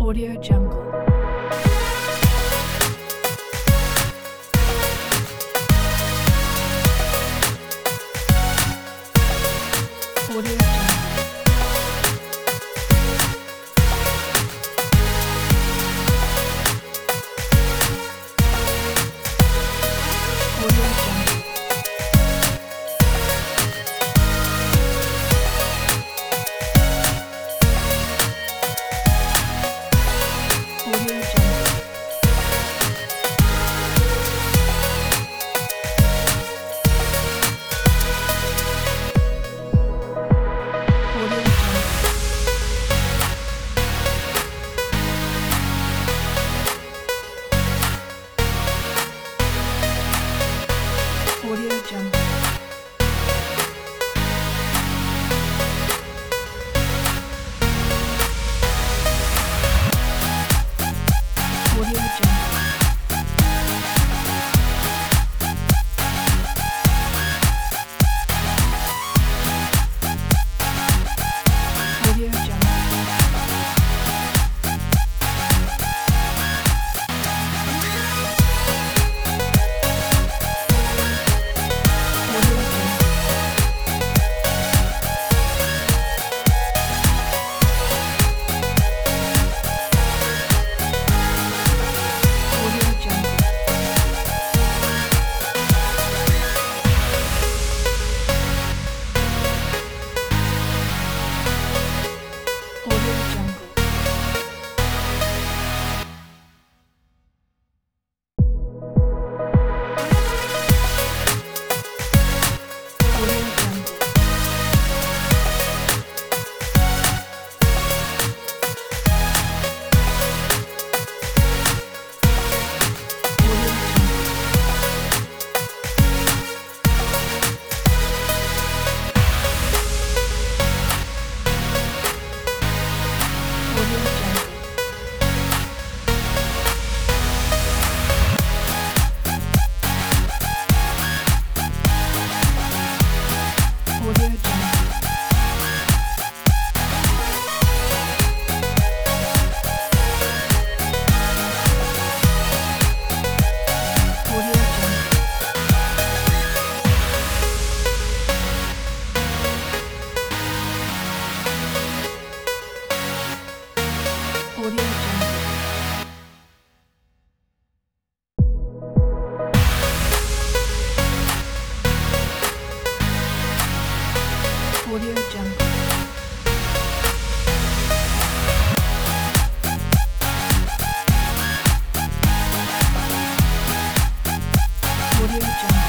Audio Jungle. Audio Jungle. Audio Jungle. Audio Jungle. Audio Jungle. Audio Jungle. Audio Jungle. Audio Jungle. Audio Jungle. Audio Jungle. Audio Jungle. Audio Jungle. Audio Jungle. Audio Jungle. Audio Jungle. Audio Jungle. Audio Jungle. Audio Jungle. Audio Jungle.